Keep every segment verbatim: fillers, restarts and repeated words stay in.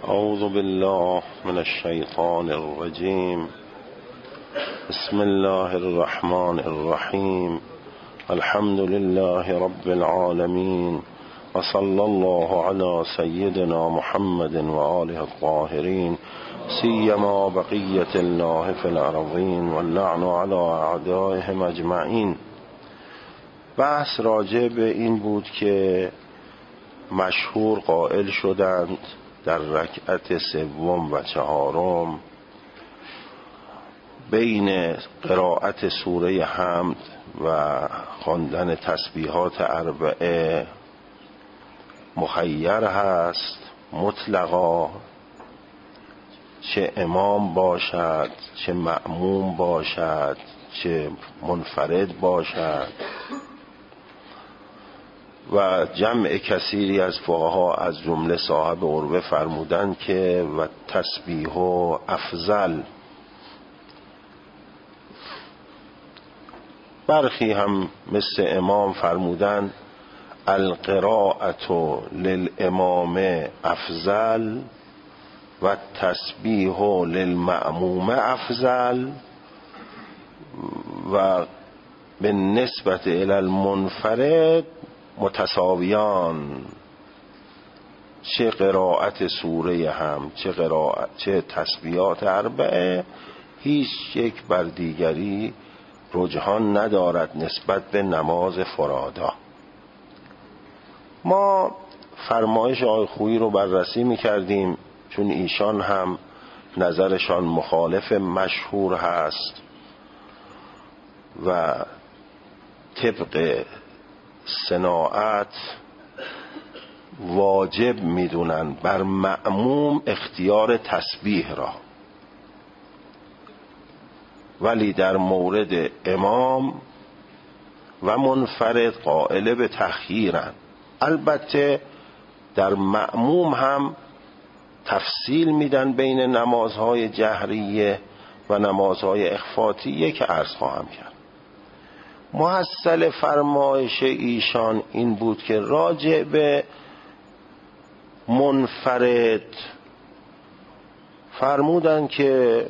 اعوذ بالله من الشیطان الرجیم. بسم الله الرحمن الرحیم. الحمد لله رب العالمین و صلی الله علی سیدنا محمد و آله الطاهرین سیما بقیة الله فی الارضین و اللعن علی اعدائهم اجمعین. بحث راجع به این بود که مشهور قائل شدند در رکعت سوم و چهارم بین قرائت سوره حمد و خواندن تسبیحات اربعه مخیر هست، مطلقا، چه امام باشد چه مأموم باشد چه منفرد باشد. و جمع کثیری از فقها از جمله صاحب عروه فرمودند که و تسبیح و افضل. برخی هم مثل امام فرمودند القراءة للامام افضل و تسبیح للمأموم افضل و بالنسبة الى المنفرد متساویان. چه قرائت سوره هم چه قرائت چه تسبیحات اربعه هیچ یک بر دیگری رجحان ندارد نسبت به نماز فرادا. ما فرمایش آقای خویی رو بررسی می‌کردیم چون ایشان هم نظرشان مخالف مشهور هست و طبق صناعت واجب میدونن بر مأموم اختیار تسبیح را، ولی در مورد امام و منفرد قائل به تخییرن. البته در مأموم هم تفصیل میدن بین نمازهای جهریه و نمازهای اخفاتیه که عرض خواهم کرد. محصل فرمایش ایشان این بود که راجع به منفرد فرمودن که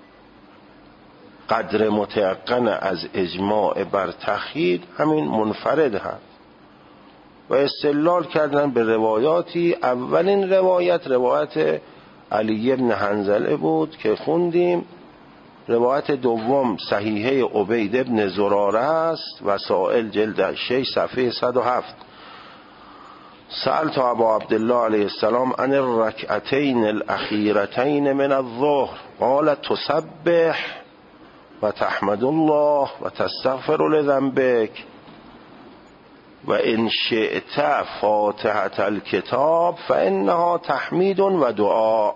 قدر متيقن از اجماع بر تخییر همین منفرد هست و استدلال کردن به روایاتی. اولین روایت روایت علی بن حنظله بود که خوندیم. روایت دوم صحیحه عبید بن زراره است، وسائل جلد شش صفحه صد و هفت. سألت ابا عبدالله علیه السلام عن الرکعتین الاخیرتین من الظهر قال تسبح و تحمد الله و تستغفر لذنبک و ان شئت فاتحة الكتاب فانها تحمید و دعا.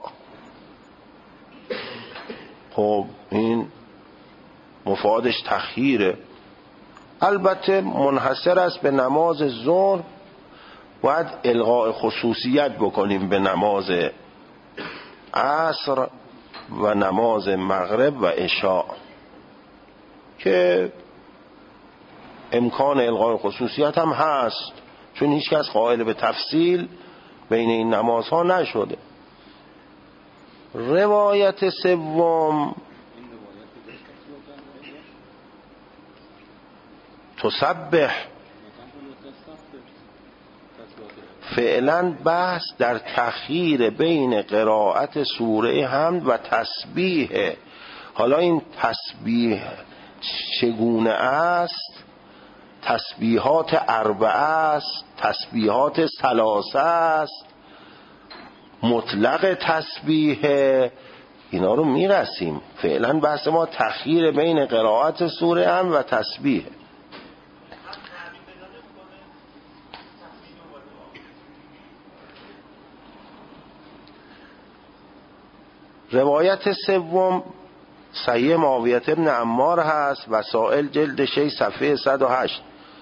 خب این مفادش تخییره. البته منحصر است به نماز ظهر. باید الغاء خصوصیت بکنیم به نماز عصر و نماز مغرب و عشاء که امکان الغاء خصوصیت هم هست چون هیچ کس قائل به تفصیل بین این نمازها نشده. روایت سوم تسبح فعلا بحث در تخییر بین قرائت سوره حمد و تسبیح. حالا این تسبیح چگونه است؟ تسبیحات اربعه است، تسبیحات ثلاثه است، مطلق تسبیح، اینا رو میرسیم. فعلا بحث ما تخییر بین قرائت سوره هم و تسبیح. روایت سوم صحیح معاویه بن عمار هست، وسائل جلد شش صفحه صد و هشت.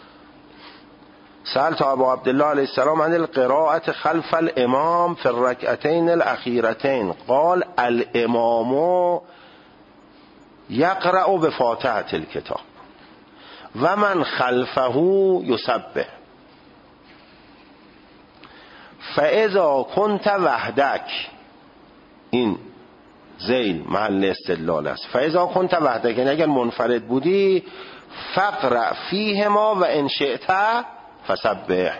سألت ابا عبدالله علیه السلام عن القراءة خلف الامام في الركعتين الاخيرتين قال الامام يقرأ بفاتحة الكتاب و من خلفه يسبح فاذا كنت وحدك این ذیل محل استدلال است. فاذا کنت وحدک، یعنی اگر منفرد بودی، فقرأ فیهما و ان شئت فسبح.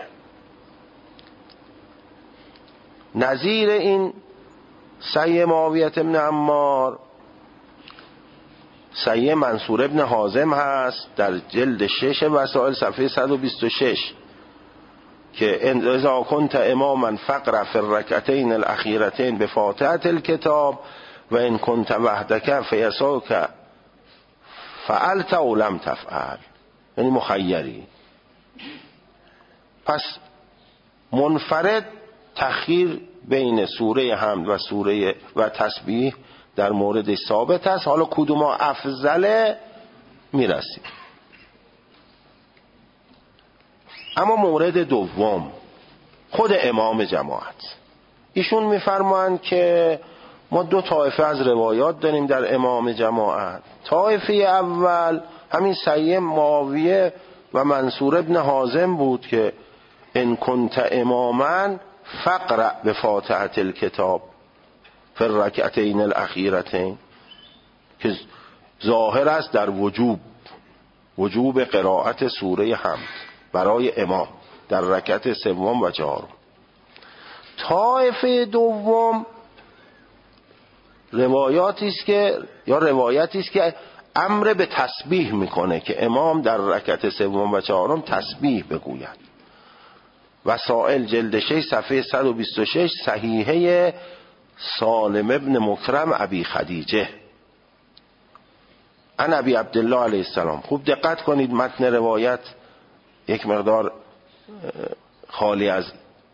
نظیر این سعی معاویه بن عمار سعی منصور ابن حازم هست در جلد شش وسائل صفحه صد و بیست و شش که اذا کنت اماما فقرأ فی الرکعتین الاخیرتین بفاتحة الکتاب و ان کنت وحدک فیساک فعلت او لم تفعل، یعنی مخیری. پس منفرد تخییر بین سوره حمد و سوره و تسبیح در مورد ثابت است. حالا کدوم افضله میرسیم. اما مورد دوم خود امام جماعت، ایشون میفرمایند که ما دو طایفه از روایات داریم در امام جماعت. طایفه اول همین سعی معاویه و منصور ابن حازم بود که ان کنت اماما فقرأ بفاتحة الکتاب فی الرکعتین الاخیرتین، که ظاهر است در وجوب وجوب قرائت سوره حمد برای امام در رکعت سوم و چهارم. طایفه دوم روایاتی است که یا روایتی است که امر به تسبیح میکنه که امام در رکعت سوم و چهارم تسبیح بگوید. وسائل جلد شش صفحه صد و بیست و شش، صحیحه سالم ابن مکرم ابی خدیجه عن ابی عبدالله علیه السلام. خوب دقت کنید، متن روایت یک مقدار خالی از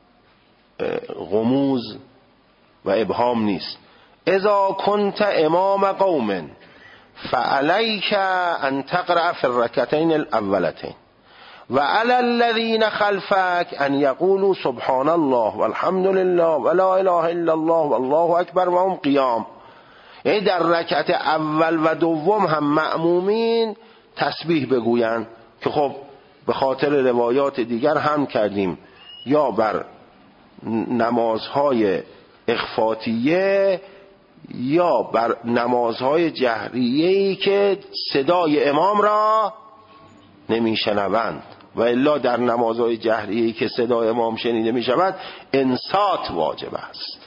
غموض و ابهام نیست. اذا کنت امام قوم فعلیک ان تقرأ فی الرکعتین الاولتین و علی الذین خلفک ان یقولوا سبحان الله والحمد لله ولا اله الا الله والله اکبر و هم قیام. یعنی در رکعت اول و دوم هم مأمومین تسبیح بگویند که خب به خاطر روایات دیگر هم کردیم یا بر نمازهای اخفاتیه یا بر نمازهای جهریه‌ای که صدای امام را نمیشنوند، و الا در نمازهای جهریه‌ای که صدای امام شنیده میشود انصات واجب است.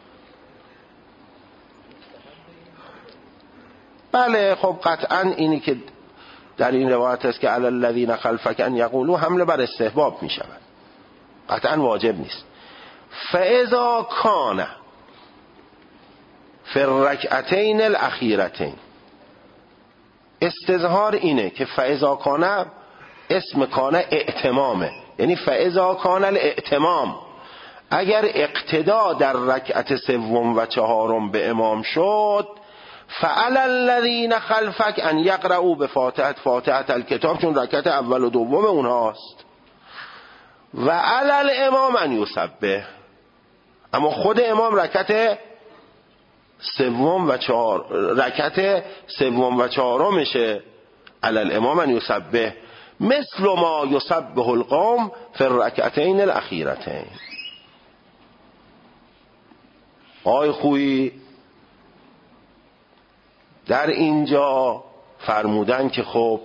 بله خب قطعا اینی که در این روایت است که علی الذین خلفک ان یقولوا حمله بر استحباب میشود، قطعا واجب نیست. فاذا کان فی الرکعتین الاخیرتین، استظهار اینه که فاذا کان اسم کان اعتمامه، یعنی فاذا کان الاعتمام، اگر اقتدا در رکعت سوم و چهارم به امام شد، فعلی الذین خلفک ان یقرؤوا بفاتحة فاتحة الکتاب، چون رکعت اول و دوم اونهاست، و علی الامام ان یسبح، اما خود امام رکعت سوم و چهار رکعت سوم و چهارمشه، علی الامام ان یسبح مثل ما یسبح القوم فی الرکعتین الاخیرتین. آی خویی در اینجا فرمودن که خب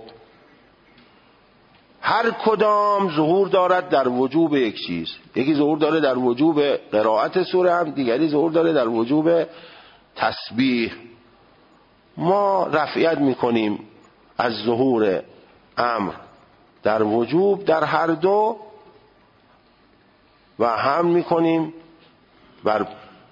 هر کدام ظهور دارد در وجوب یک چیز، یکی ظهور داره در وجوب قرائت سوره هم، دیگری ظهور داره در وجوب تسبیح. ما رفعیت میکنیم از ظهور امر در وجوب در هر دو و هم میکنیم بر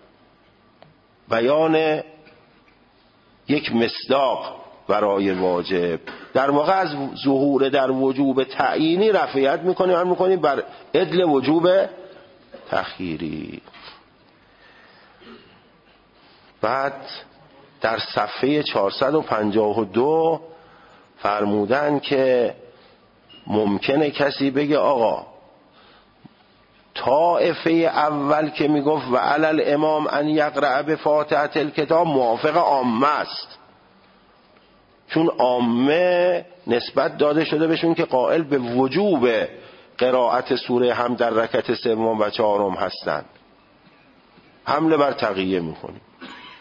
بیان یک مصداق برای واجب. در واقع از ظهور در وجوب تعیینی رفعیت میکنیم، هم میکنیم بر عدل وجوب تخییری. بعد در صفحه چهارصد و پنجاه و دو فرمودن که ممکنه کسی بگه آقا طائفه اول که میگفت و علی الامام ان یقرأ بفاتحة الکتاب موافق عامه است، چون عامه نسبت داده شده بهشون که قائل به وجوب قرائت سوره هم در رکعت سوم و چهارم هستند. حمله بر تقیه میکنیم.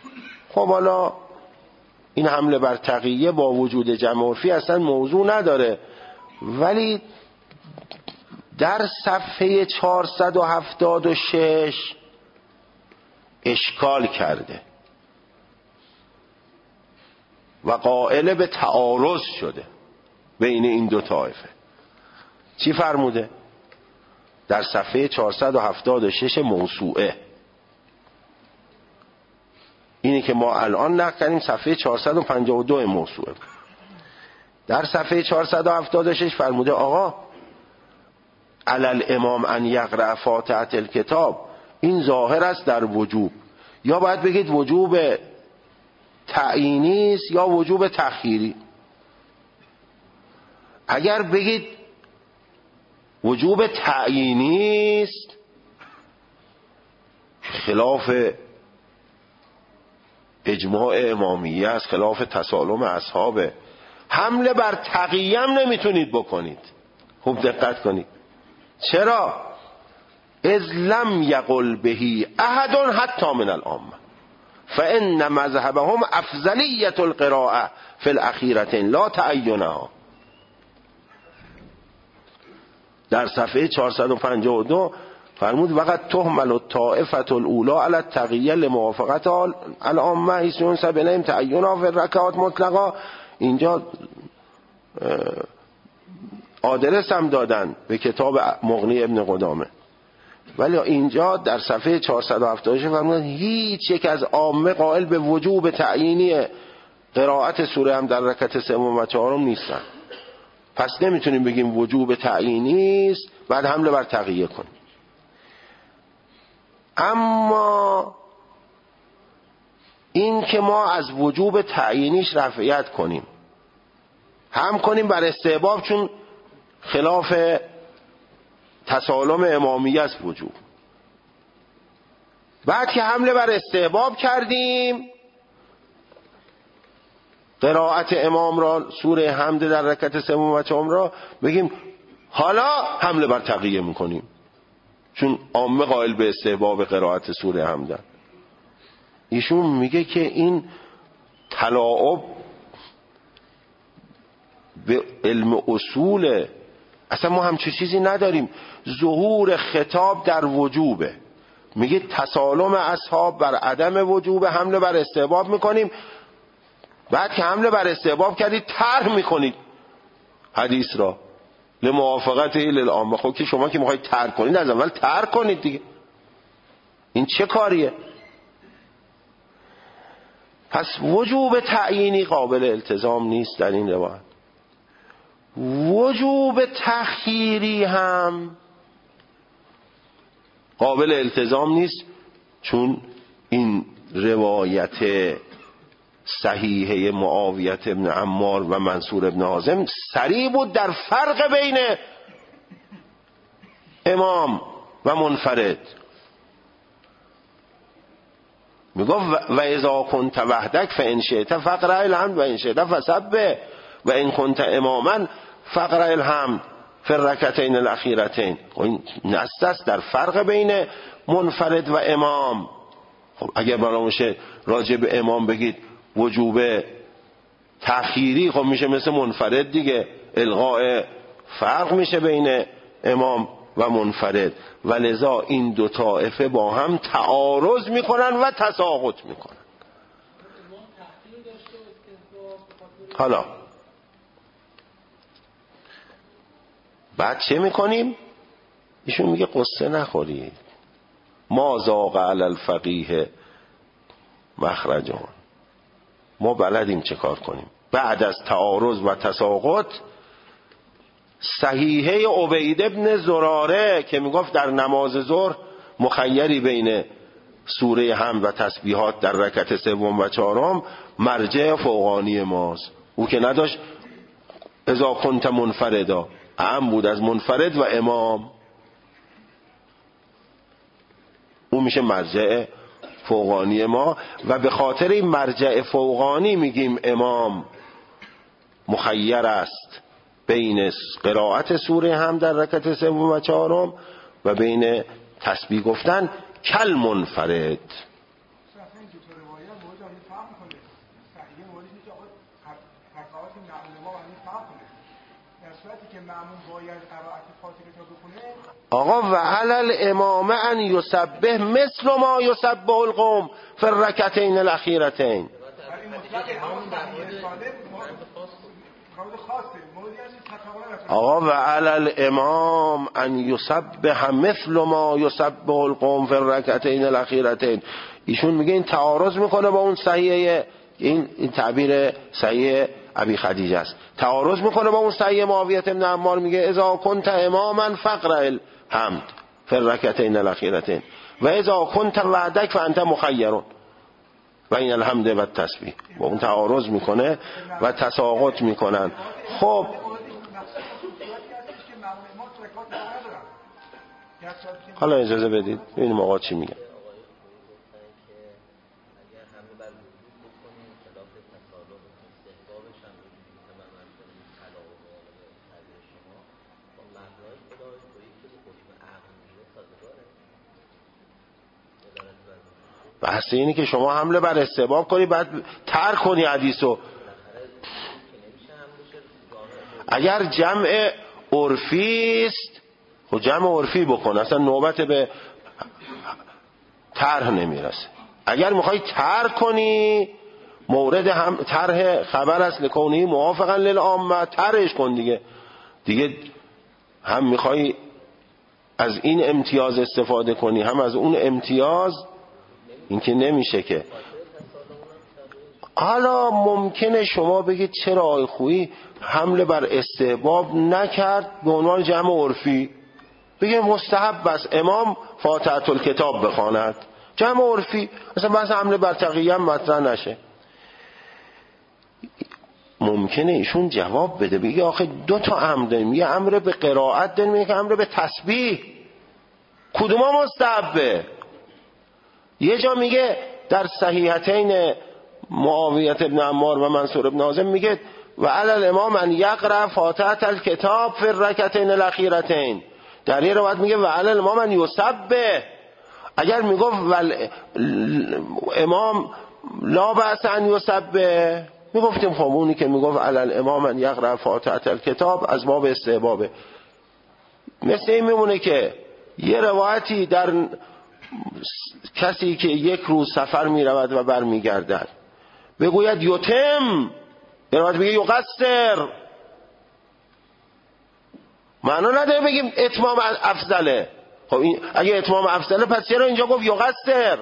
خب حالا این حمله بر تقیه با وجود جمع عرفی اصلا موضوع نداره، ولی در صفحه چهارصد و هفتاد و شش اشکال کرده و قائل به تعارض شده بین این دو طایفه. چی فرموده؟ در صفحه چهارصد و هفتاد و شش موسوعه، اینی که ما الان نقل کردیم صفحه چهارصد و پنجاه و دو موسوعه. در صفحه چهارصد و هفتاد و شش فرموده آقا علل امام ان یقرأ فاتحه الکتاب، این ظاهر است در وجوب، یا باید بگید وجوب تعیینی است یا وجوب تخییری. اگر بگید وجوب تعیینی است خلاف اجماع امامیه است، خلاف تسالم اصحابه. حمله بر تقیه هم نمیتونید بکنید. خوب دقت کنید. چرا؟ اذ لم یقل بهی احد حتی من العامه فان مذهبهم افضلیت القراءه فی الاخیرتین لا تعینها. در صفحه چهارصد و پنجاه و دو فرمود وقت تهمل الطائفه الاولی علی التقیه لموافقت العامه ایشون سبنیم تعینها فی الرکعات مطلقا. اینجا آدرس هم دادن به کتاب مغنی ابن قدامه، ولی اینجا در صفحه چهارصد و هفتاد و شش فرمود هیچ یک از عامه قائل به وجوب تعیینی قرائت سوره هم در رکعت سوم و چهارم نیستن. پس نمیتونیم بگیم وجوب تعیینی است بعد حمله بر تقیه کنیم. اما این که ما از وجوب تعیینیش رفعیت کنیم، هم کنیم بر استحباب چون خلاف تسالم امامیه است وجوب، بعد که حمله بر استحباب کردیم قرائت امام را سوره حمد در رکعت سوم و چهارم را بگیم حالا حمله بر تقیه میکنیم چون عامه قائل به استحباب قرائت سوره حمد. ایشون میگه که این تلاعب به علم اصول، اصلا ما همچون چیزی نداریم. ظهور خطاب در وجوبه، میگه تسالم اصحاب بر عدم وجوب حمله بر استحباب میکنیم، بعد که حمله بر استحباب کردید طرح میکنید حدیث را لموافقت للعامه. خب که شما که میخواید طرح کنید از اول طرح کنید دیگه، این چه کاریه؟ پس وجوب تعیینی قابل التزام نیست در این روایت. وجوب تخییری هم قابل التزام نیست چون این روایت صحیحه معاویه ابن عمار و منصور ابن حازم صریح بود در فرق بین امام و منفرد. میگه و اذا کنت وحدک فان شئت فقرأ الحمد و ان شئت فسبح و ان کنت اماما فقرأ الحمد فی الرکعتین الاخیرتین. این نص است در فرق بین منفرد و امام. خب اگر براموشه راجع به امام بگید وجوب تأخیری، خب میشه مثل منفرد دیگه، الغاء فرق میشه بین امام و منفرد و لذا این دو طائفه با هم تعارض میکنن و تساقط میکنن. حالا بعد چه میکنیم؟ ایشون میگه قصه نخورید، ما ذاق علی الفقیه مخرجان، ما بلدیم چه کار کنیم. بعد از تعارض و تساقط صحیحه عبید ابن زراره که میگفت در نماز ظهر مخیری بین سوره حمد و تسبیحات در رکعت سوم و چهارم مرجع فوقانی ماست. او که نداشت اذا کنت منفردا، اهم بود از منفرد و امام، او میشه مرجع فوقانی ما و به خاطر این مرجع فوقانی میگیم امام مخیر است بین قرائت سوره هم در رکعت سوم و چهارم و بین تسبیح گفتن کل منفرد. تا روایه مورد آنی فرق کنه. صحیح موردش نیست که آقا قرائت معمول ما آنی فرق کنه. در صورتی که معمول باید قرائت فاتحه تا بخونه. آقا و علل امام ان یسبح مثل ما یسبح القوم فی الرکعتین الاخیرتین. آقا و علل امام ان یسبح مثل ما یسبح القوم فی الرکعتین الاخیرتین. ایشون میگه این تعارض میکنه با اون صحیحه، این این تعبیر صحیح ابی خدیجه است، تعارض میکنه با اون صحیح معاویه بن عمار میگه اذا کنت اماما فقرأ الحمد فی الرکعتین الاخیرتین و اذا کنت وحدک فانت مخیر و این الحمد و التسبیح. با اون تعارض میکنه و تساقط میکنن. خب حالا اجازه بدید ببینیم آقا چی میگه. بحث اینه که شما حمله بر استحباب کنی بعد ترک کنی حدیثو. اگر جمع عرفی است خب جمع عرفی بکن، اصلا نوبت به طرح نمیرسه. اگر میخوای ترک کنی مورد هم طرح خبر است لکونی موافقا للعامه، طرحش کن دیگه. دیگه هم میخوای از این امتیاز استفاده کنی هم از اون امتیاز، این که نمیشه که. حالا ممکنه شما بگید چرا آقای خویی حمله بر استحباب نکرد به عنوان جمع عرفی، بگه مستحب بس امام فاتحه الکتاب بخواند، جمع عرفی، اصلا بس حمله بر تقیه مطرح نشه. ممکنه ایشون جواب بده بگه آخه دو تا امر داریم، یه امر به قرائت داریم یه امر به تسبیح، کدوما مستحبه؟ یه جا میگه در صحیحتین معاویه بن عمار و منصور بن حازم میگه و علی الامام ان یقرأ فاتحه الکتاب فی الرکعتین الاخیرتین. در یه روایت میگه و علی الامام ان یسبح. اگر میگفت امام لا بأس ان یسبح میگفتیم خب اونی که میگفت علی الامام ان یقرأ فاتحه الکتاب از باب استحبابه. مثل این میمونه که یه روایتی در کسی که یک روز سفر میرود و برمیگردد بگوید یتم، یه روایت بگه یقصر، معنا نداره بگیم اتمام افضله. خب این اگه اتمام افضله پس چرا اینجا گفت یقصر؟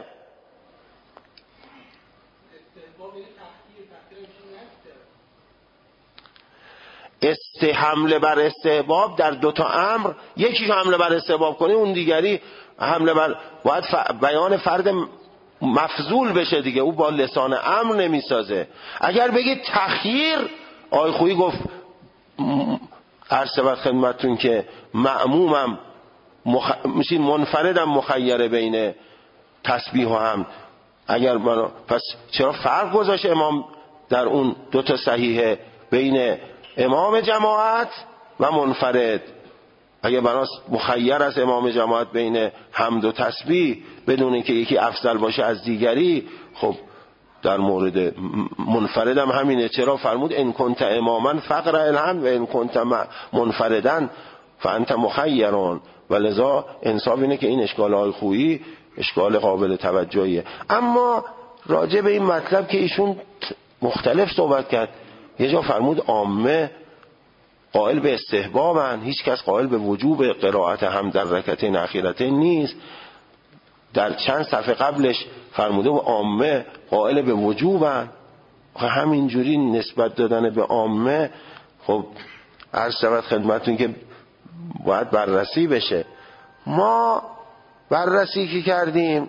استحمله بر استحباب در دوتا امر، یکی حمله بر استحباب کنی اون دیگری حمله بر باید ف... بیان فرد مفضول بشه دیگه، او با لسان امر نمیسازه. اگر بگید تخییر، آقای خویی گفت عرض شود خدمتتون که مأمومم مخ... میشین منفردم مخیره بین تسبیح و حمد. اگر من... پس چرا فرق گذاشت امام در اون دوتا صحیحه بین امام جماعت و منفرد؟ اگه بناس مخیر از امام جماعت بین حمد و تسبیح بدون اینکه یکی افضل باشه از دیگری، خب در مورد منفرد هم همینه. چرا فرمود ان کنت اماما فقرأ الحمد و ان کنت منفردن فانت مخیرون؟ ولذا انصاف اینه که این اشکال های خویی اشکال قابل توجهیه. اما راجع به این مطلب که ایشون مختلف صحبت کرد، یه جا فرمود عامه قائل به استحبابن، هیچ کس قائل به وجوب قرائت هم در رکعتین اخیرتین نیست. در چند صفحه قبلش فرموده و عامه قائل به وجوبن. همینجوری نسبت دادن به عامه خب عرض شود خدمتون که باید بررسی بشه. ما بررسی که کردیم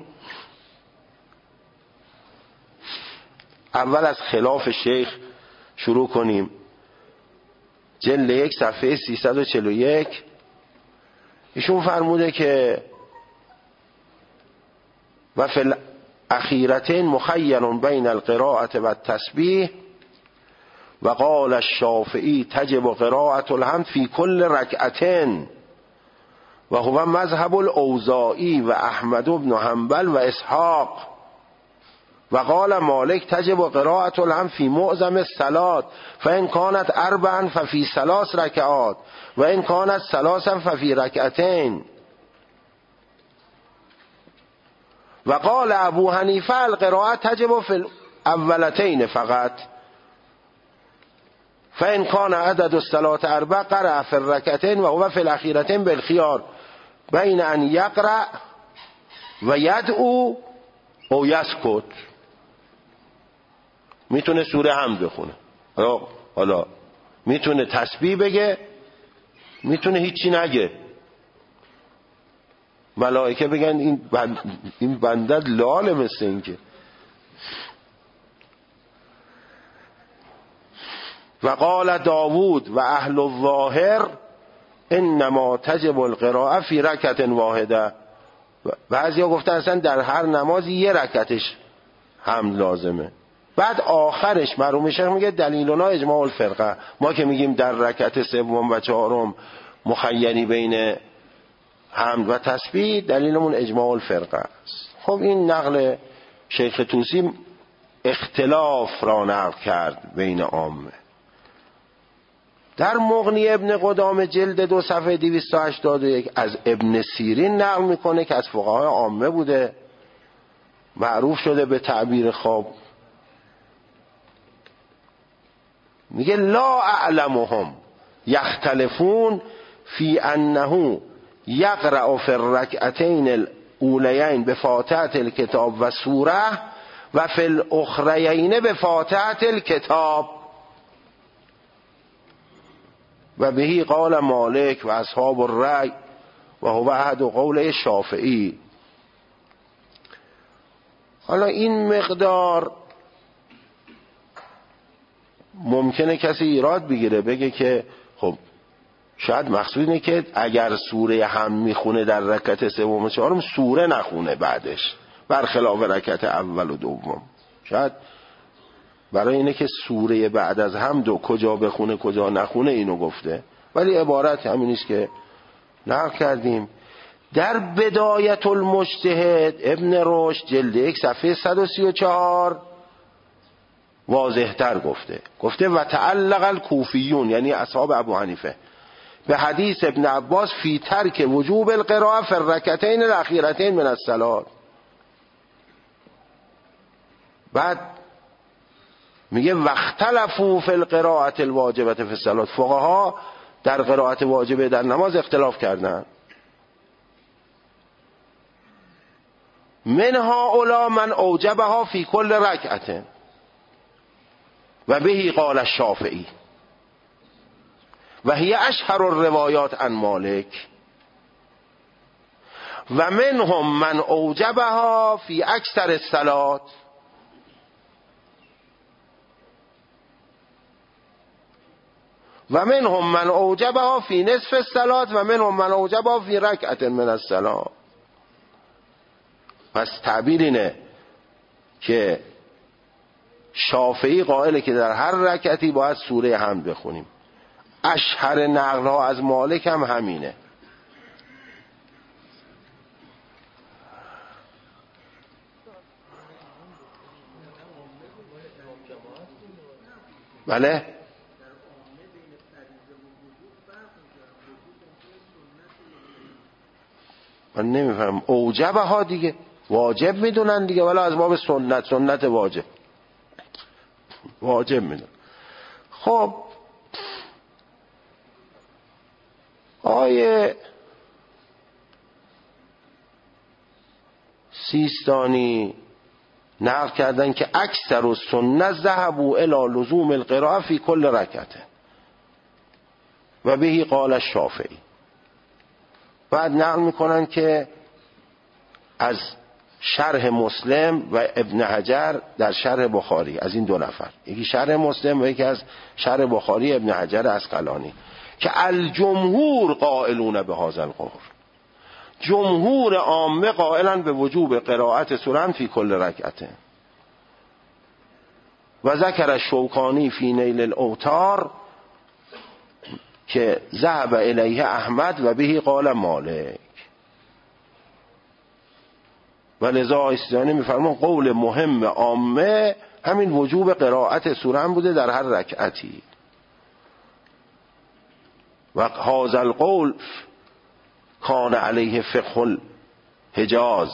اول از خلاف شیخ شروع کنیم. جلد یک صفحه سیصد و چهل و یک ایشون فرموده که و فی الاخیرتین مخیر بین القراءة و التسبیح و قال الشافعی تجب قراءة الحمد فی کل رکعتین و هو مذهب الاوزاعی و احمد بن حنبل و اسحاق و قال مالک تجب قراءة الهم فی معظم الصلاة فإن كانت اربعا ففي ثلاث رکعات و ان كانت ثلاثا ففي رکعتین. و قال ابو حنیفه القراءة تجب فی الاولتین فقط فإن كان عدد الصلاة اربع قرأ في الركعتين وهو في الاخيرتين بالخيار بين ان يقرأ و یدعو او یسکت. میتونه سوره هم بخونه، حالا میتونه تسبیح بگه، میتونه هیچی نگه، ملائکه بگن این بند این بندت لاله مثل این که. و قال داوود و اهل الظاهر انما تجب القراءه فی رکعت واحده. بعضیا گفتن اصلا در هر نمازی یه رکعتش هم لازمه. بعد آخرش مرحوم شیخ میگه دلیلنا اجماع الفرقه. ما که میگیم در رکعت سوم و چهارم مخیری بین حمد و تسبیح، دلیلمون اجماع الفرقه است. خب این نقل شیخ طوسی اختلاف را نقل کرد بین عامه. در مغنی ابن قدامه جلد دو صفحه دویست و هشتاد و یک از ابن سیرین نقل میکنه که از فقهای عامه بوده، معروف شده به تعبیر خواب. میگه لا اعلمهم یختلفون فی انه یقرأ فی الرکعتین الاولیین بفاتحة الکتاب و سوره و فی الاخریین بفاتحة الکتاب و بهی قال مالک و اصحاب الرأی و هو احد قول شافعی. حالا این مقدار ممکنه کسی ایراد بگیره، بگه که خب شاید مقصود اینه که اگر سوره هم میخونه در رکعت سوم و چهارم سوره نخونه بعدش، برخلاف رکعت اول و دوم. شاید برای اینه که سوره بعد از هم دو کجا بخونه کجا نخونه اینو گفته، ولی عبارت همین نیست که نقل کردیم. در بدایت المجتهد ابن رشد جلد یک صفحه صد و سی و چهار واضح تر گفته گفته و تعلق الکوفیون یعنی اصحاب ابو حنیفه به حدیث ابن عباس فی ترک وجوب القراءه فی الرکعتین الاخیرتین من الصلاه. بعد میگه واختلفوا فی القراءه الواجبه فی الصلاه. فقها در قرائت واجبه در نماز اختلاف کردند. منها اولا من اوجبها فی کل رکعت و بهی قال الشافعی و هی اشهر الروایات عن مالک و منهم من اوجبها فی اکثر الصلات و منهم من اوجبها فی نصف الصلات و منهم من اوجبها فی رکعت من الصلات. پس تعبیر اینه که شافعی قائله که در هر رکعتی باید سوره حمد بخونیم. اشهر نقل ها از مالک هم همینه. بله من نمیفهم. اوجبه ها دیگه واجب میدونن دیگه، ولی از باب سنت سنت واجب واجب میدونن. خب آیه سیستانی نقل کردن که اکثر السنت ذهبوا الی لزوم القراءه فی کل رکعت و بهی قال الشافعی. بعد نقل میکنن که از شرح مسلم و ابن حجر در شرح بخاری، از این دو نفر، یکی شرح مسلم و یکی از شرح بخاری ابن حجر عسقلانی، که الجمهور قائلون به هذا القول، جمهور عامه قائلن به وجوب قرائت سوره فی کل رکعت. و ذکر الشوکانی فی نیل الاوتار که ذهب الیه احمد و بهی قال مالک. و لذا استیانی میفرمان قول مهم عامه همین وجوب قرائت سوره هم بوده در هر رکعتی. و هذا القول کان علیه فقه الحجاز.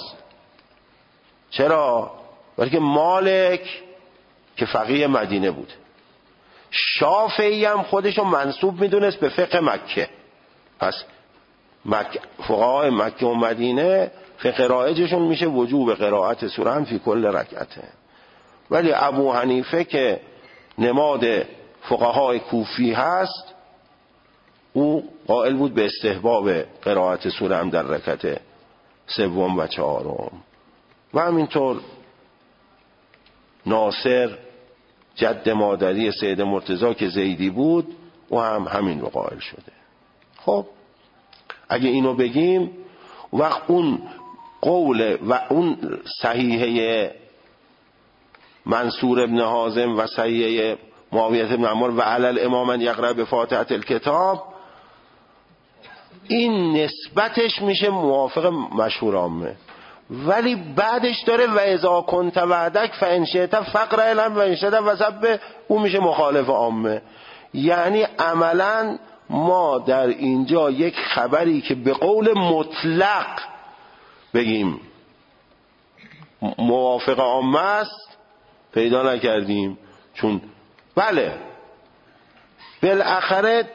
چرا؟ برای که مالک که فقیه مدینه بود، شافعی هم خودشو منسوب میدونست به فقه مکه. پس مکه فقهای مکه و مدینه فقه رایجشون میشه وجوب قرائت سوره هم فی کل رکعته. ولی ابو حنیفه که نماد فقهای کوفی هست، او قائل بود به استحباب قرائت سوره هم در رکعت سوم و چهارم. و همینطور ناصر جد مادری سید مرتضی که زیدی بود او هم همین رو قائل شده. خب اگه اینو بگیم وقت اون قول و اون صحیحه منصور ابن حازم و صحیحه معاویه بن عمار و علی الامام ان یقرأ بفاتحه الکتاب، این نسبتش میشه موافق مشهور عامه. ولی بعدش داره و اذا کنت وعدک فان شئت فقرأ الهم و ان شئت فسبح، اون میشه مخالف عامه. یعنی عملا ما در اینجا یک خبری که به قول مطلق بگیم موافق عامه است پیدا نکردیم. چون بله بالاخره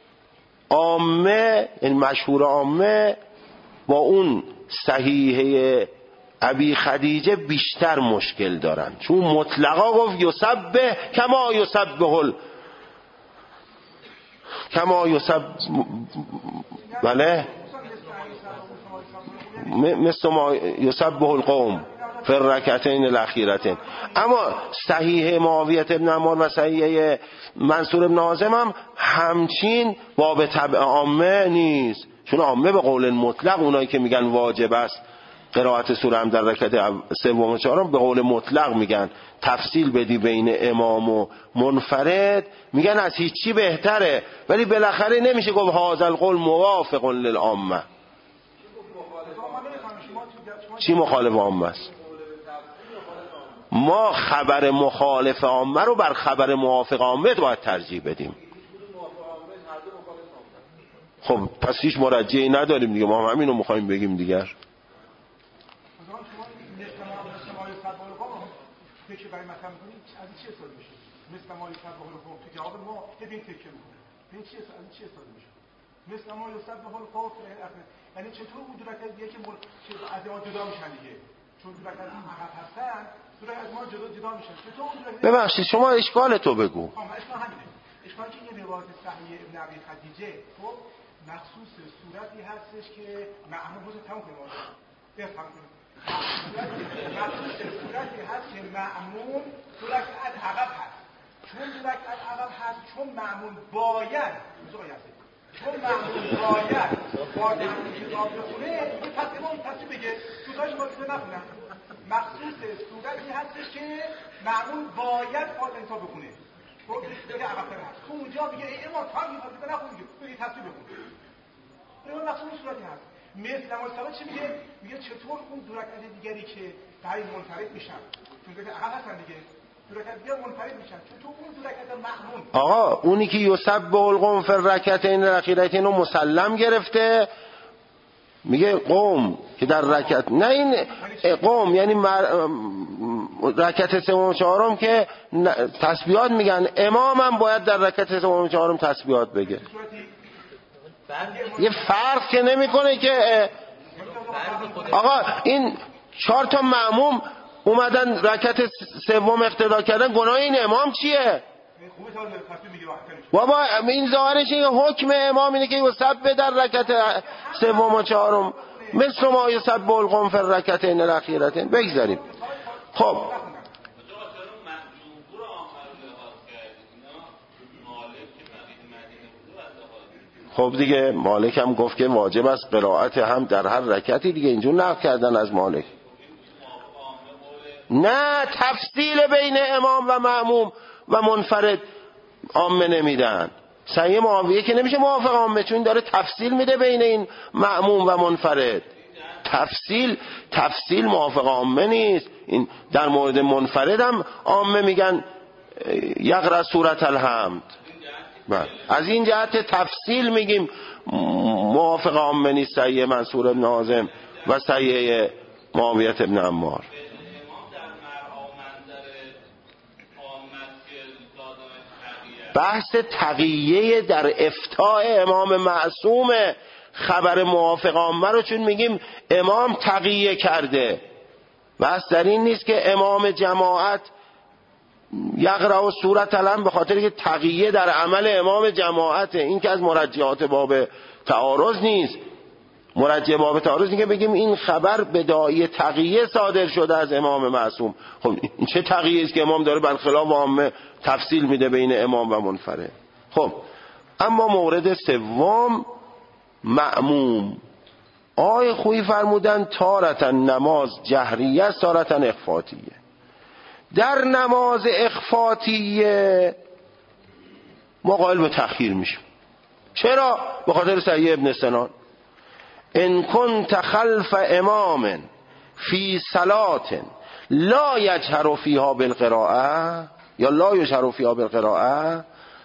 عامه، این مشهور عامه با اون صحیحه ابی خدیجه بیشتر مشکل دارن، چون مطلقا گفت یسبح کما یسبح ال کما یسبح بله مثل ما یسبح القوم فی الرکعتین الاخیرتین. اما صحیح معاویه بن عمار و صحیح منصور بن حازم هم همچین باب تبع عامه نیست، چون عامه به قول مطلق اونایی که میگن واجب است قرائت سوره هم در رکعت سوم و چهارم به قول مطلق میگن تفصیل بدی بین امام و منفرد، میگن از هیچی بهتره. ولی بالاخره نمیشه گفت هذا القول موافق للعامه. چی مخالف عامه است؟ ما خبر مخالف عامه رو بر خبر موافق عامه باید ترجیح بدیم. خب پس هیچ مرجعی نداریم دیگه، ما هم همین رو میخوایم بگیم دیگر. تکه برای مثلا می‌کنید از چه استفاده میشه؟ مثل ما یوسف به حال تو جواب ما ببین تکه می‌کنه. این چه از چه استفاده میشه؟ مثل ما یوسف به حال قاف یعنی چطور اون دو رکعت دیگه که از ما جدا میشن دیگه؟ چون دو رکعت این حق هستن، دو رکعت از ما جدا جدا میشن. چطور اون دو رکعت ببخشید شما اشکال تو بگو. آها اشکال همینه. اشکال که این روایت صحیح ابن ابی خدیجه خب مخصوص صورتی هستش که معمول رو تمام کنه. بفهم کنید. مخصوص صورتی هست که معمول دو رکعت عقب هست. چون دو رکعت عقب هست، چون معمول باید چون معمول باید فاتحه کتاب بخونه، پس امام تصویب بگه دوتاش فاتحه نخونن. مخصوص صورتی هستش که معمول باید فاتحه کتاب بخونه. خب دیگه عقب هست. تو اونجا میگه ای امام تو هم فاتحه نخون دیگه، بگی تصویب بخون. اون مخصوص صورتی هست. مثل نماز صبح چی میگه؟ میگه چطور اون دو رکعت دیگری که برای منفرد میشن، چون که عقب هستن دیگه، دو رکعت دیگه منفرد میشن، چطور اون دو رکعت معمول. آقا اونی که یسبح القوم فی الرکعتین الاخیرتین رو مسلم گرفته، میگه قوم که در رکعت، نه این قوم یعنی مر... رکعت سوم و چهارم که تسبیحات میگن، امام هم باید در رکعت سوم و چهارم تسبیحات بگه. یه فرق که نمیکنه که آقا این چهار تا مأموم اومدن رکعت سوم اقتدا کردن، گناه این امام چیه؟ بابا این ظاهرش این حکم امام اینه که یسبح در رکعت سوم و چهارم مثل ما یسبح القوم فی الرکعتین الاخیرتین. بگذاریم. خب خب دیگه مالک هم گفت که واجب است قرائت هم در هر رکعتی دیگه، اینجور نقل کردن از مالک. نه تفصیل بین امام و مأموم و منفرد عامه نمیدن. صحیح معاویه که نمیشه موافق عامه، چون داره تفصیل میده بین این مأموم و منفرد. تفصیل تفصیل موافق عامه نیست. این در مورد منفرد هم عامه میگن یقرأ سورة الحمد. از این جهت تفصیل میگیم موافق عامه نیست صحیح منصور بن حازم و صحیح معاویه بن عمار. بحث تقیه در افتاء امام معصوم، خبر موافق عامه رو چون میگیم امام تقیه کرده، بحث در این نیست که امام جماعت یقرأ سورة الحمد به خاطر که تقیه در عمل امام جماعته. این که از مرجعات باب تعارض نیست. مرجع باب تعارض نیست که بگیم این خبر بداعی تقیه صادر شده از امام معصوم. خب این چه تقیه است که امام داره برخلاف عامه تفصیل میده بین امام و منفرد. خب اما مورد سوم مأموم. آقای خویی فرمودن تارتن نماز جهریه است تارتن اخفاتیه. در نماز اخفاتیه ما قائل به تأخیر میشیم. چرا؟ به خاطر صحیح ابن سنان ان کنت خلف امام فی صلات لا یجهر فیها بالقراءه یا لا یجهر فیها بالقراءه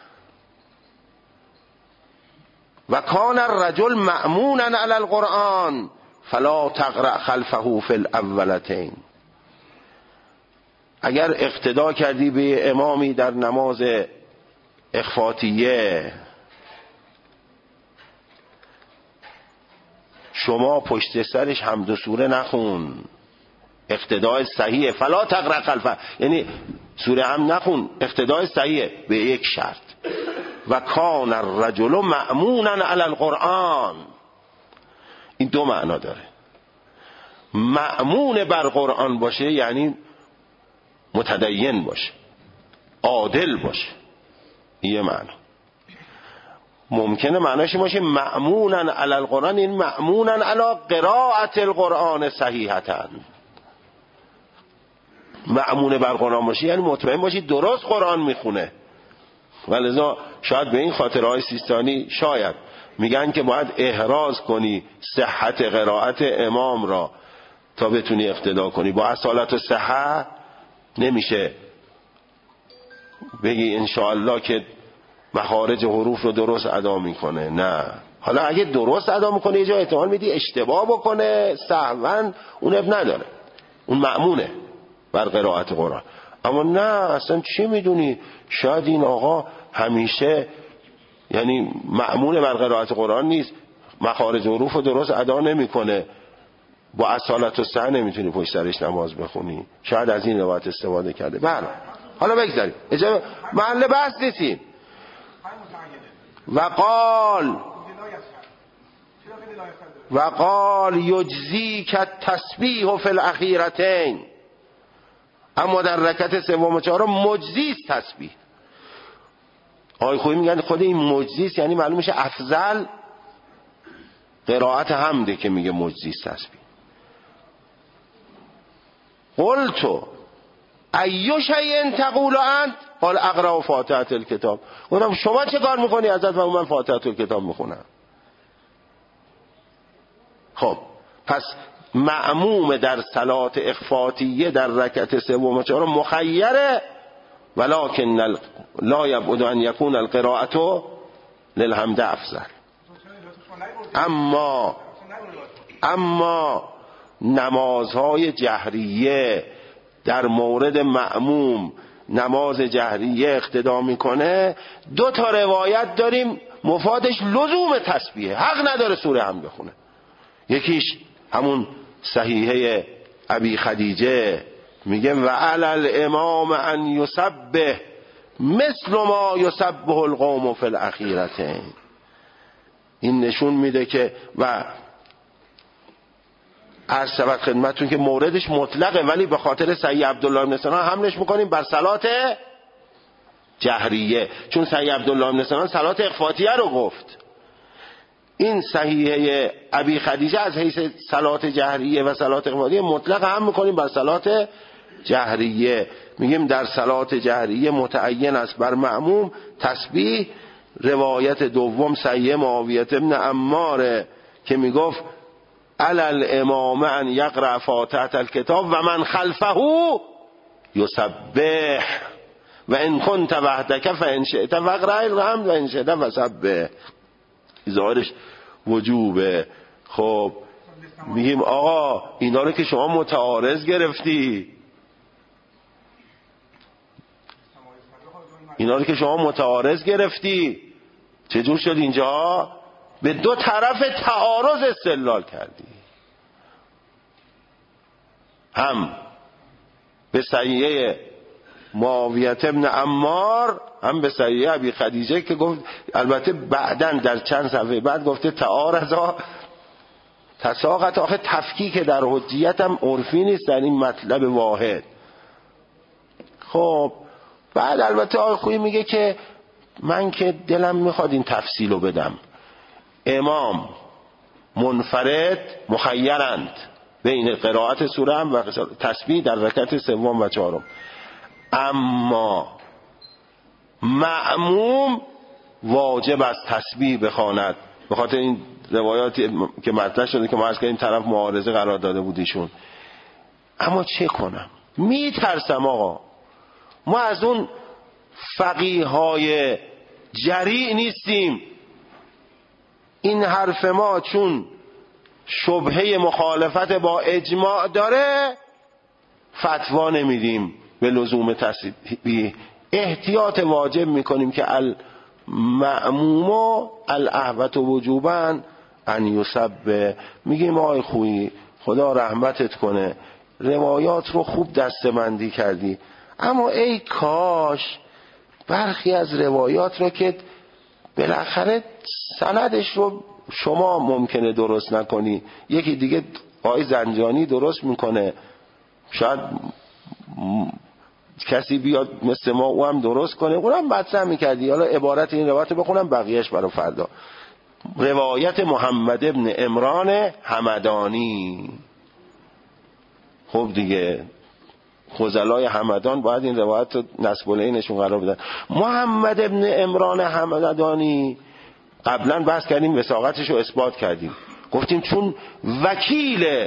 و کان الرجل مأمونا علی القرآن فلا تقرأ خلفه فی الاولتین. اگر اقتدا کردی به امامی در نماز اخفاتیه، شما پشت سرش حمد و سوره نخون، اقتدای صحیحه. فلا تقرأ خلفه یعنی سوره هم نخون، اقتدای صحیحه به یک شرط و کان الرجل مأمونا علی القرآن. این دو معنا داره. مأمون بر قرآن باشه یعنی متدین باشه، عادل باشه، این معنا. ممکنه معناش باشه مأمونا علی القرآن، این مأمونا علی قراءت القرآن صحیحتاً. مأمون بر قرآن باشه یعنی مطمئن باشی درست قرآن میخونه. ولذا شاید به این خاطر های سیستانی شاید میگن که باید احراز کنی صحت قرائت امام را تا بتونی اقتدا کنی. با اصالت و صحت نمیشه بگی انشاءالله که مخارج حروف رو درست ادا میکنه. نه، حالا اگه درست ادا میکنه یه جا احتمال میدی اشتباه بکنه سهواً، اون اب نداره، اون مأمونه بر قرائت قرآن. اما نه، اصلا چی میدونی شاید این آقا همیشه یعنی مأمون بر قرائت قرآن نیست، مخارج حروف رو درست ادا نمیکنه، با اصالت و صحت نمیتونی پشت سرش نماز بخونی. شاید از این روایت استفاده کرده. بله حالا بگذاریم، اجازه محل بحث نیستیم. و قال و قال یجزی که تسبیح فی الاخیرتین، اما در رکعت سوم و چهارم مجزی است تسبیح. آقای خویی میگن خود این مجزی است یعنی معلوم میشه افضل قرائت حمده که میگه مجزی است تسبیح. قلتو ایو شیء تقول انت؟ قال اقرأ فاتحة الکتاب. گفتم شما چه کار میکنی؟ حضرت و من فاتحة الکتاب میخونم. خب پس مأموم در صلات اخفاتیه در رکعت سوم و چهارم مخیره، ولکن لا یبعد ان یکون القراءة للحمد افضل. اما اما نمازهای جهریه در مورد مأموم نماز جهریه اقتدا میکنه، دو تا روایت داریم مفادش لزوم تسبیحه، حق نداره سوره هم بخونه. یکیش همون صحیحه ابی خدیجه میگه و علی الامام ان یسبح مثل ما یسبح القوم فی الاخیرتین. این نشون میده که و عرض شود خدمتتون که موردش مطلقه، ولی به خاطر صحیح عبدالله بن سنان حملش میکنیم بر صلات جهریه، چون صحیح عبدالله بن سنان صلات اخفاتیه رو گفت. این صحیحه ابی خدیجه از حیث صلات جهریه و صلات اخفاتیه مطلق هم میکنیم بر صلات جهریه. میگیم در صلات جهریه متعین است بر مأموم تسبیح. روایت دوم صحیح معاویه بن عمار که میگفت علی الامام ان یقرأ فاتحه الکتاب و من خلفه یسبح و ان کنت وحدک فان شئت فاقرأ الحمد و ان شئت فسبح. ظاهرش وجوبه. خب میگیم آقا اینا رو که شما متعارض گرفتی، اینا رو که شما متعارض گرفتی، چجور شد اینجا به دو طرف تعارض استدلال کردی؟ هم به صحیحه معاویه ابن عمار، هم به صحیحه ابی خدیجه که گفت، البته بعدن در چند صفحه بعد گفته تعارضا تساقط. آخه تفکیک در حجیت هم عرفی نیست در این مطلب واحد. خب بعد البته آقای خویی میگه که من که دلم میخواد این تفصیل رو بدم، امام منفرد مخیرند بین قرائت سوره هم و تسبیح در رکعت سوم و چهارم، اما مأموم واجب است تسبیح بخواند. به خاطر این روایاتی که مطرح شده که ما از این طرف معارضه قرار داده بودیشون. اما چه کنم؟ میترسم آقا، ما از اون فقیه های جریء نیستیم. این حرف ما چون شبهه مخالفت با اجماع داره فتوا نمیدیم به لزوم تسبیح. احتیاط واجب میکنیم که المأموم الاحوط وجوبا ان یسبح. میگیم آقای خویی خدا رحمتت کنه، روایات رو خوب دسته‌بندی کردی، اما ای کاش برخی از روایات رو که بالاخره سندش رو شما ممکنه درست نکنی، یکی دیگه آقای زنجانی درست میکنه، شاید کسی بیاد مثل ما او هم درست کنه، اونم مطرح میکردی. حالا عبارت این روایت بخونم بقیهش برای فردا. روایت محمد ابن عمران همدانی. خب دیگه خزلای همدان باید این روایت رو نسب العینشون قرار بدن. محمد ابن عمران همدانی قبلا بحث کردیم، وثاقتش رو اثبات کردیم، گفتیم چون وکیل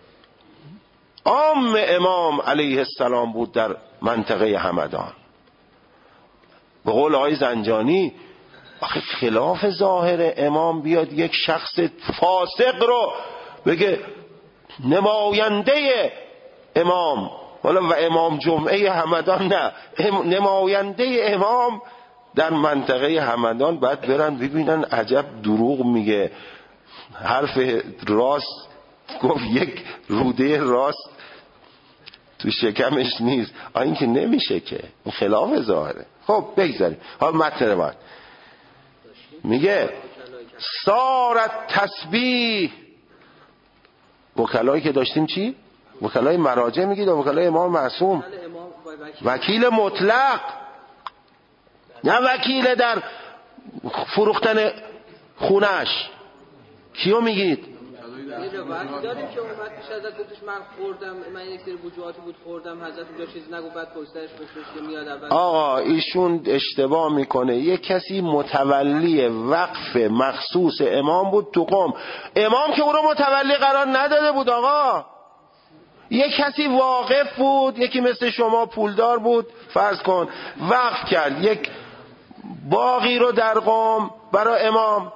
عام امام علیه السلام بود در منطقه همدان. به قول آقای زنجانی آخه خلاف ظاهر امام بیاد یک شخص فاسق رو بگه نماینده امام، حالا و امام جمعه همدان نه، نماینده امام در منطقه همدان، بعد برن ببینن عجب دروغ میگه، حرف راست گفت یک روده راست تو شکمش نیست. این که نمیشه که، این خلاف ظاهره. خب بگذاریم. حالا متن روایت میگه صارت تسبیح. وکلایی که داشتیم چی؟ وکلای مراجع میگید و وکلای امام معصوم، وکیل مطلق، نه وکیل در فروختن خونش. کیو میگید؟ یه روایتی داریم که اومد پیش حضرت گفتش من خوردم، من یک سری وجوهاتی بود خوردم، حضرت اونجا چیز نگو، بعد پشتش گفتش که میاد اول. آقا ایشون اشتباه میکنه. یک کسی متولی وقف مخصوص امام بود تو قم، امام که او رو متولی قرار نداده بود آقا. یک کسی واقف بود، یکی مثل شما پولدار بود فرض کن، وقف کرد یک باغی رو در قم برای امام،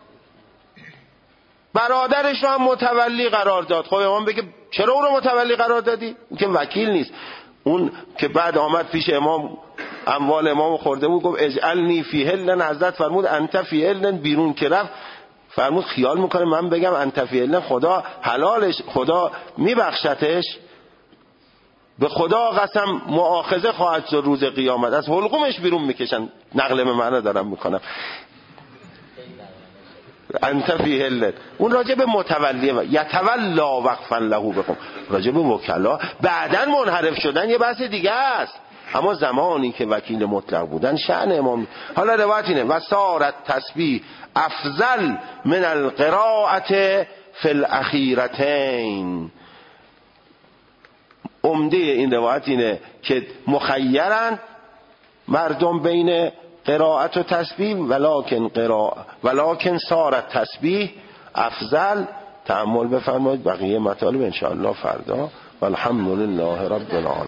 برادرش رو هم متولی قرار داد. خب امام بگه چرا اون رو متولی قرار دادی؟ اون که وکیل نیست. اون که بعد آمد پیش امام اموال امام خورده بود، گفت اجعلنی فی هلن، حضرت فرمود انت فی هلن، بیرون که رفت فرمود خیال میکنه من بگم انت فی هلن خدا حلالش، خدا میبخشتش، به خدا قسم مؤاخذه خواهد شد روز قیامت، از حلقومش بیرون میکشن. نقل به معنی دارم میکنم. انت فی هلت، اون راجع به متولیه یتولا وقفا له بکن، راجع به وکلا بعداً منحرف شدن یه بحث دیگه است، اما زمانی که وکیل مطلق بودن شأن امام. حالا روایت اینه و صارت تسبیح افضل من القراءة فی الاخیرتین. عمده این روایت اینه که مخیرن مردم بین قرائت و تسبیح، ولکن قرائت ولکن صارت تسبیح افضل تأمل بفرمایید. بقیه مطالب انشاءالله فردا. والحمد لله رب العالمین.